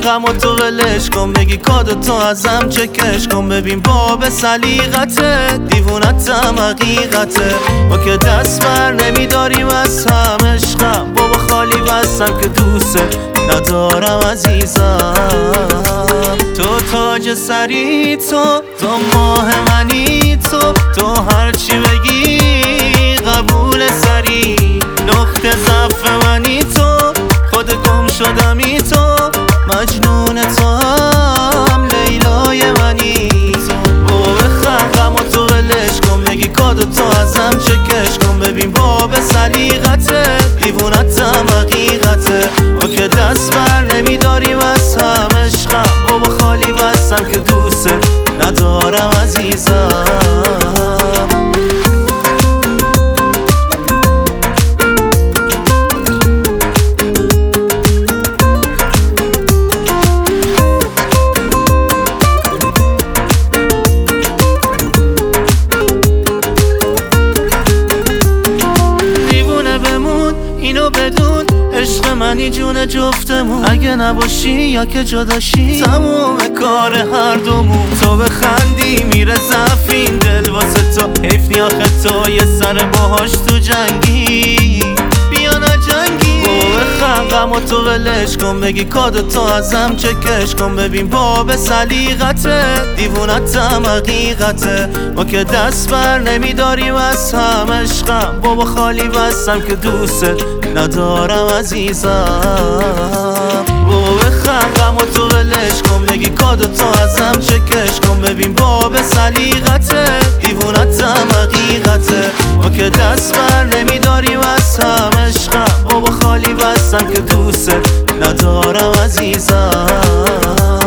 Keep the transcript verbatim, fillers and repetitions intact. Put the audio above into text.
غم و تو ولش کن، بگی کادو تو ازم چکش کن. ببین باب سلیقته، دیوونتم حقیقته. ما که دست بر نمیداریم از هم عشقم، بابا خالی بستم که دوست ندارم عزیزم. تو تاج سری، تو تو ماه منی، تو تو هرچی بگی قبول سری. نقطه ضعف منی تو، خود گم شدمی تو، مجنون تو هم لیلای منی. بابا بخندم و تو ولش کن، بگی کادو تو ازم چکش کن. ببین باب سلیقته، دیوونتم حقیقته. ما که دست بر نمیداریم از هم عشقم، بابا خالی بستم که دوست ندارم عزیزم. اینو بدون عشق منی جون جفتمون، اگه نباشی یا که جداشی تموم کار هر دومون. تو بخندی میره ضعفین دل واسه تو، حیف نی آخه تو یه سر باهاش تو جنگی. بیا نجنگی بابا بخندم و تو ولش کن، بگی کادو تو ازم چکش کن. ببین باب سلیقته، دیوونتم حقیقته. ما که دست بر نمیداریم از هم عشقم، بابا خالی بستم که دوست ندارم عزیزم. بابا بخندم و تو ولش کن، بگی کادو تو ازم چکش کن. ببین باب سلیقته، دیوونتم حقیقته. ما که دست بر نمیداریم از هم عشقم، بابا خالی بستم که دوست ندارم عزیزم.